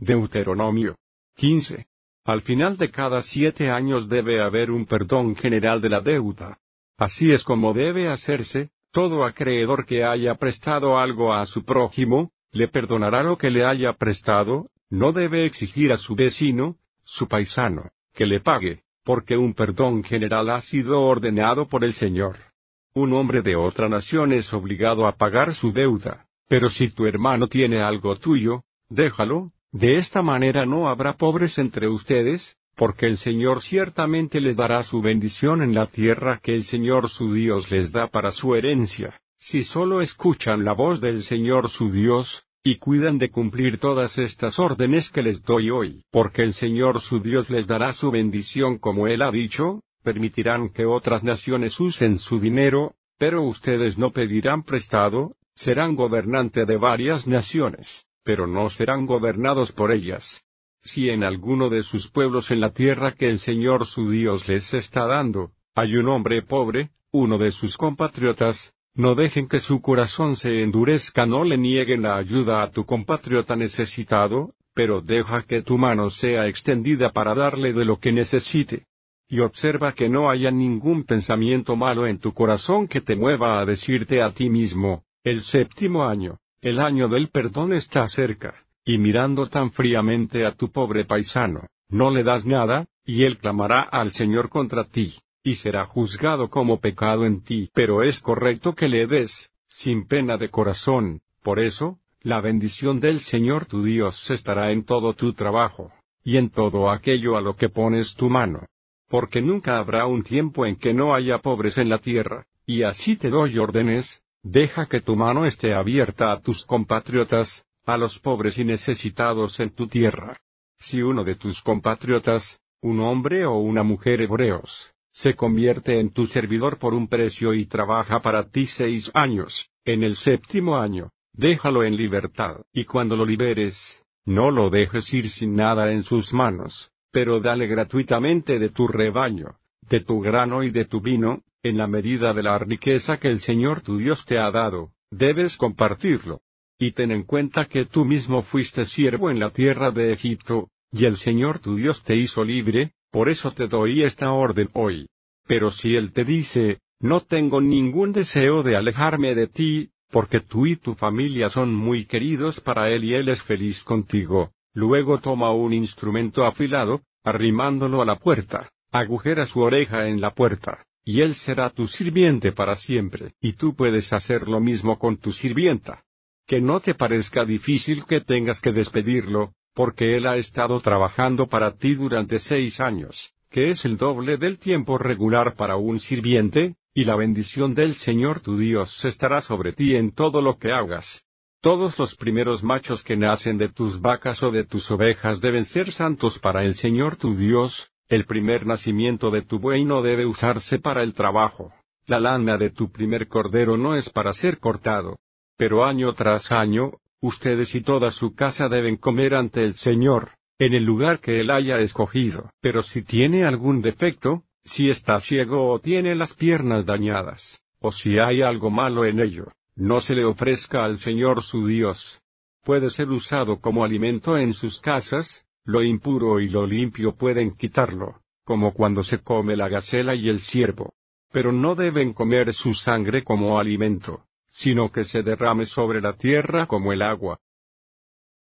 Deuteronomio 15. Al final de cada 7 años debe haber un perdón general de la deuda. Así es como debe hacerse. Todo acreedor que haya prestado algo a su prójimo, le perdonará lo que le haya prestado. No debe exigir a su vecino, su paisano, que le pague, porque un perdón general ha sido ordenado por el Señor. Un hombre de otra nación es obligado a pagar su deuda, pero si tu hermano tiene algo tuyo, déjalo. De esta manera no habrá pobres entre ustedes, porque el Señor ciertamente les dará su bendición en la tierra que el Señor su Dios les da para su herencia, si solo escuchan la voz del Señor su Dios, y cuidan de cumplir todas estas órdenes que les doy hoy. Porque el Señor su Dios les dará su bendición como Él ha dicho, permitirán que otras naciones usen su dinero, pero ustedes no pedirán prestado, serán gobernante de varias naciones, pero no serán gobernados por ellas. Si en alguno de sus pueblos en la tierra que el Señor su Dios les está dando, hay un hombre pobre, uno de sus compatriotas, no dejen que su corazón se endurezca, no le nieguen la ayuda a tu compatriota necesitado, pero deja que tu mano sea extendida para darle de lo que necesite. Y observa que no haya ningún pensamiento malo en tu corazón que te mueva a decirte a ti mismo, el 7º año, el año del perdón está cerca, y mirando tan fríamente a tu pobre paisano, no le das nada, y él clamará al Señor contra ti, y será juzgado como pecado en ti. Pero es correcto que le des, sin pena de corazón. Por eso, la bendición del Señor tu Dios estará en todo tu trabajo, y en todo aquello a lo que pones tu mano. Porque nunca habrá un tiempo en que no haya pobres en la tierra, y así te doy órdenes, deja que tu mano esté abierta a tus compatriotas, a los pobres y necesitados en tu tierra. Si uno de tus compatriotas, un hombre o una mujer hebreos, se convierte en tu servidor por un precio y trabaja para ti 6 años, en el 7º año, déjalo en libertad. Y cuando lo liberes, no lo dejes ir sin nada en sus manos, pero dale gratuitamente de tu rebaño, de tu grano y de tu vino, en la medida de la riqueza que el Señor tu Dios te ha dado, debes compartirlo. Y ten en cuenta que tú mismo fuiste siervo en la tierra de Egipto, y el Señor tu Dios te hizo libre, por eso te doy esta orden hoy. Pero si Él te dice, no tengo ningún deseo de alejarme de ti, porque tú y tu familia son muy queridos para Él y Él es feliz contigo, luego toma un instrumento afilado, arrimándolo a la puerta, agujera su oreja en la puerta, y Él será tu sirviente para siempre. Y tú puedes hacer lo mismo con tu sirvienta. Que no te parezca difícil que tengas que despedirlo, porque él ha estado trabajando para ti durante 6 años, que es el doble del tiempo regular para un sirviente, y la bendición del Señor tu Dios estará sobre ti en todo lo que hagas. Todos los primeros machos que nacen de tus vacas o de tus ovejas deben ser santos para el Señor tu Dios, el primer nacimiento de tu buey no debe usarse para el trabajo, la lana de tu primer cordero no es para ser cortado. Pero año tras año, ustedes y toda su casa deben comer ante el Señor, en el lugar que Él haya escogido. Pero si tiene algún defecto, si está ciego o tiene las piernas dañadas, o si hay algo malo en ello, no se le ofrezca al Señor su Dios. Puede ser usado como alimento en sus casas, lo impuro y lo limpio pueden quitarlo, como cuando se come la gacela y el ciervo. Pero no deben comer su sangre como alimento, sino que se derrame sobre la tierra como el agua.